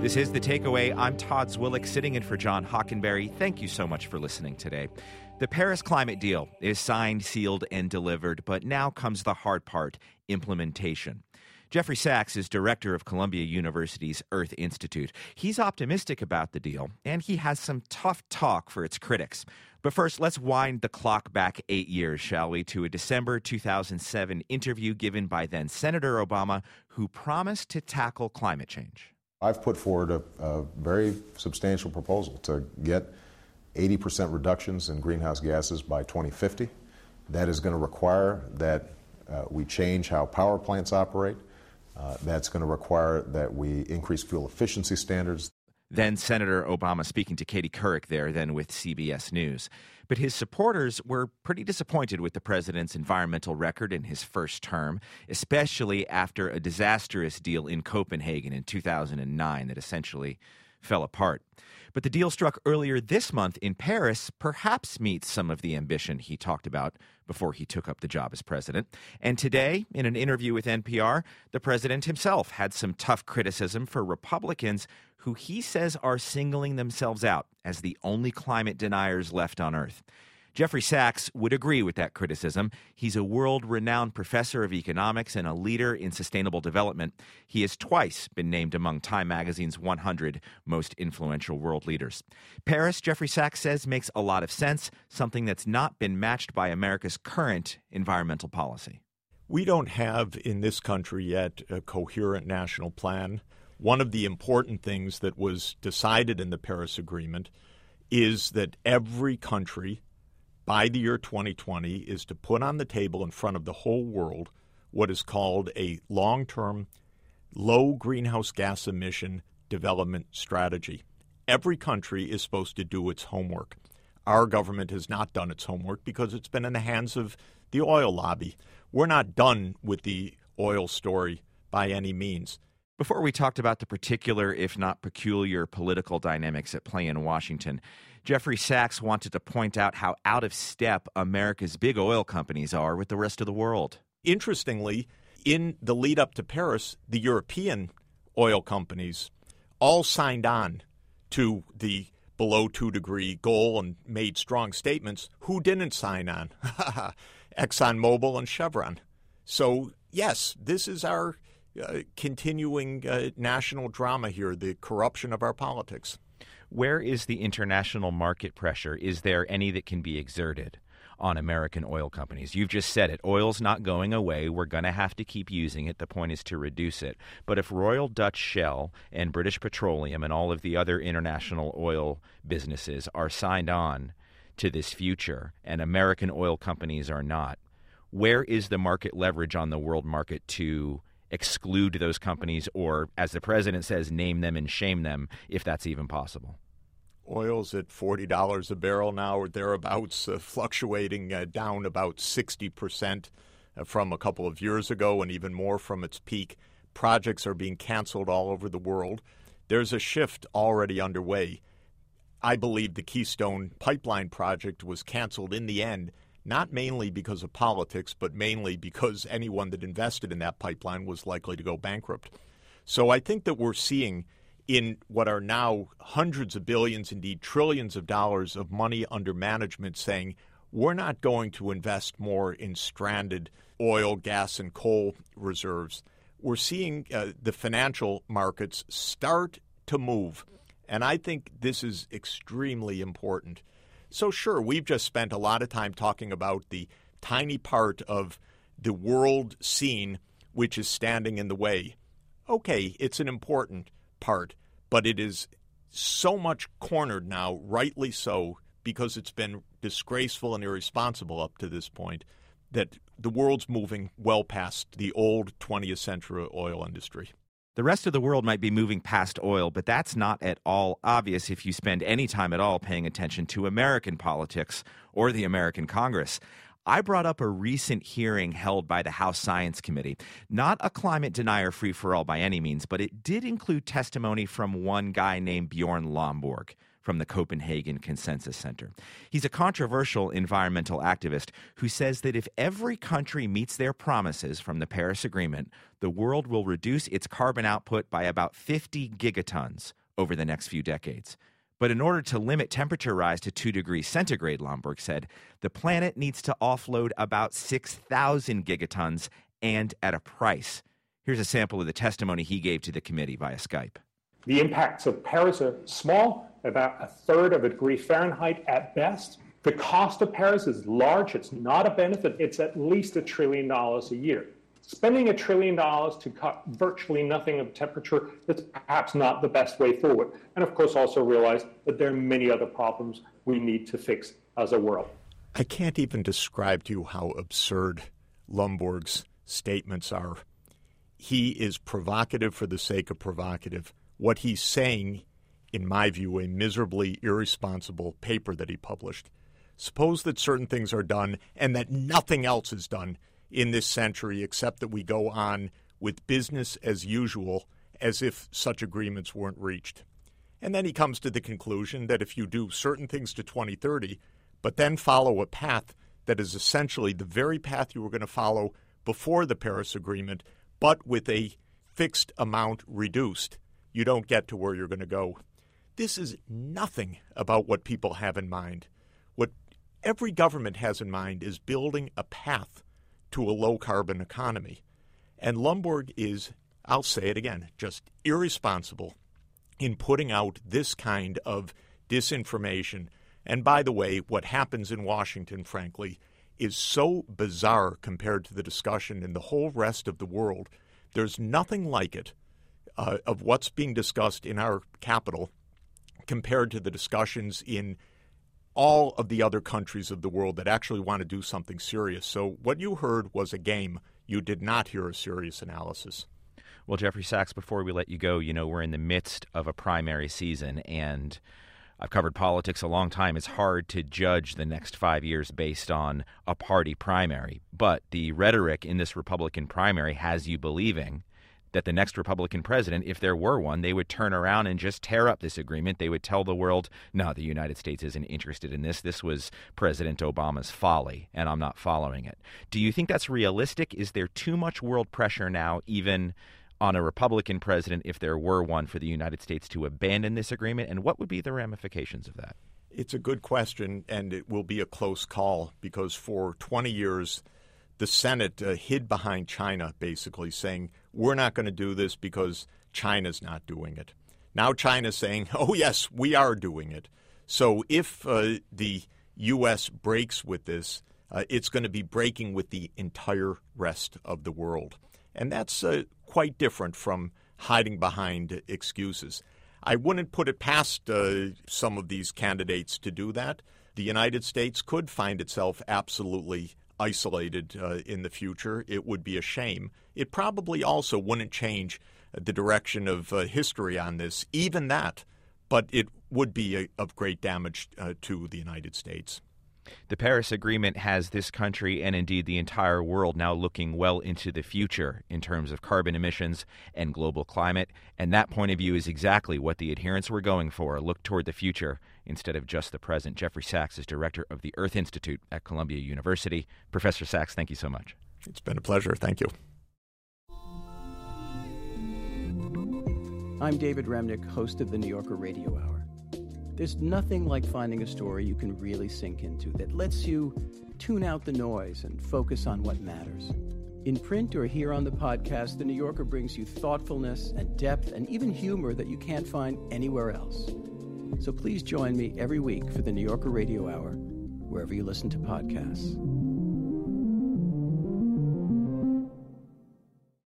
This is The Takeaway. I'm Todd Zwillich, sitting in for John Hockenberry. Thank you so much for listening today. The Paris climate deal is signed, sealed, and delivered, but now comes the hard part, implementation. Jeffrey Sachs is director of Columbia University's Earth Institute. He's optimistic about the deal, and he has some tough talk for its critics. But first, let's wind the clock back 8 years, shall we, to a December 2007 interview given by then Senator Obama, who promised to tackle climate change. I've put forward a very substantial proposal to get 80% reductions in greenhouse gases by 2050. That is going to require that we change how power plants operate. That's going to require that we increase fuel efficiency standards. Then Senator Obama speaking to Katie Couric there, then with CBS News. But his supporters were pretty disappointed with the president's environmental record in his first term, especially after a disastrous deal in Copenhagen in 2009 that essentially fell apart. But the deal struck earlier this month in Paris perhaps meets some of the ambition he talked about before he took up the job as president. And today, in an interview with NPR, the president himself had some tough criticism for Republicans who he says are singling themselves out as the only climate deniers left on Earth. Jeffrey Sachs would agree with that criticism. He's a world-renowned professor of economics and a leader in sustainable development. He has twice been named among Time magazine's 100 most influential world leaders. Paris, Jeffrey Sachs says, makes a lot of sense, something that's not been matched by America's current environmental policy. We don't have in this country yet a coherent national plan. One of the important things that was decided in the Paris Agreement is that every country by the year 2020 is to put on the table in front of the whole world what is called a long-term, low greenhouse gas emission development strategy. Every country is supposed to do its homework. Our government has not done its homework because it's been in the hands of the oil lobby. We're not done with the oil story by any means. Before we talked about the particular, if not peculiar, political dynamics at play in Washington, Jeffrey Sachs wanted to point out how out of step America's big oil companies are with the rest of the world. Interestingly, in the lead up to Paris, the European oil companies all signed on to the below 2-degree goal and made strong statements. Who didn't sign on? ExxonMobil and Chevron. So, yes, this is our continuing national drama here, the corruption of our politics. Where is the international market pressure? Is there any that can be exerted on American oil companies? You've just said it. Oil's not going away. We're going to have to keep using it. The point is to reduce it. But if Royal Dutch Shell and British Petroleum and all of the other international oil businesses are signed on to this future and American oil companies are not, where is the market leverage on the world market to exclude those companies or, as the president says, name them and shame them, if that's even possible? Oil's at $40 a barrel now or thereabouts, fluctuating down about 60% from a couple of years ago and even more from its peak. Projects are being canceled all over the world. There's a shift already underway. I believe the Keystone Pipeline project was canceled in the end, not mainly because of politics, but mainly because anyone that invested in that pipeline was likely to go bankrupt. So I think that we're seeing in what are now hundreds of billions, indeed trillions of dollars of money under management saying, we're not going to invest more in stranded oil, gas, and coal reserves. We're seeing the financial markets start to move. And I think this is extremely important. So sure, we've just spent a lot of time talking about the tiny part of the world scene which is standing in the way. Okay, it's an important part, but it is so much cornered now, rightly so, because it's been disgraceful and irresponsible up to this point, that the world's moving well past the old 20th century oil industry. The rest of the world might be moving past oil, but that's not at all obvious if you spend any time at all paying attention to American politics or the American Congress. I brought up a recent hearing held by the House Science Committee. Not a climate denier free-for-all by any means, but it did include testimony from one guy named Bjorn Lomborg from the Copenhagen Consensus Center. He's a controversial environmental activist who says that if every country meets their promises from the Paris Agreement, the world will reduce its carbon output by about 50 gigatons over the next few decades. But in order to limit temperature rise to 2 degrees centigrade, Lomborg said, the planet needs to offload about 6,000 gigatons and at a price. Here's a sample of the testimony he gave to the committee via Skype. The impacts of Paris are small, about a third of a degree Fahrenheit at best. The cost of Paris is large. It's not a benefit. It's at least $1 trillion a year. Spending $1 trillion to cut virtually nothing of temperature is perhaps not the best way forward. And of course, also realize that there are many other problems we need to fix as a world. I can't even describe to you how absurd Lomborg's statements are. He is provocative for the sake of provocative. What he's saying, in my view, a miserably irresponsible paper that he published. Suppose that certain things are done and that nothing else is done in this century except that we go on with business as usual as if such agreements weren't reached. And then he comes to the conclusion that if you do certain things to 2030, but then follow a path that is essentially the very path you were going to follow before the Paris Agreement, but with a fixed amount reduced, you don't get to where you're going to go. This is nothing about what people have in mind. What every government has in mind is building a path to a low-carbon economy. And Lomborg is, I'll say it again, just irresponsible in putting out this kind of disinformation. And by the way, what happens in Washington, frankly, is so bizarre compared to the discussion in the whole rest of the world. There's nothing like it of what's being discussed in our capital compared to the discussions in all of the other countries of the world that actually want to do something serious. So what you heard was a game. You did not hear a serious analysis. Well, Jeffrey Sachs, before we let you go, we're in the midst of a primary season, and I've covered politics a long time. It's hard to judge the next 5 years based on a party primary. But the rhetoric in this Republican primary has you believing that the next Republican president, if there were one, they would turn around and just tear up this agreement. They would tell the world, no, the United States isn't interested in this. This was President Obama's folly, and I'm not following it. Do you think that's realistic? Is there too much world pressure now, even on a Republican president, if there were one, for the United States to abandon this agreement? And what would be the ramifications of that? It's a good question, and it will be a close call because for 20 years, the Senate hid behind China, basically saying, we're not going to do this because China's not doing it. Now China's saying, oh, yes, we are doing it. So if the U.S. breaks with this, it's going to be breaking with the entire rest of the world. And that's quite different from hiding behind excuses. I wouldn't put it past some of these candidates to do that. The United States could find itself absolutely isolated in the future. It would be a shame. It probably also wouldn't change the direction of history on this, even that, but it would be of great damage to the United States. The Paris Agreement has this country and indeed the entire world now looking well into the future in terms of carbon emissions and global climate. And that point of view is exactly what the adherents were going for, look toward the future instead of just the present. Jeffrey Sachs is director of the Earth Institute at Columbia University. Professor Sachs, thank you so much. It's been a pleasure. Thank you. I'm David Remnick, host of the New Yorker Radio Hour. There's nothing like finding a story you can really sink into that lets you tune out the noise and focus on what matters. In print or here on the podcast, The New Yorker brings you thoughtfulness and depth and even humor that you can't find anywhere else. So please join me every week for the New Yorker Radio Hour, wherever you listen to podcasts.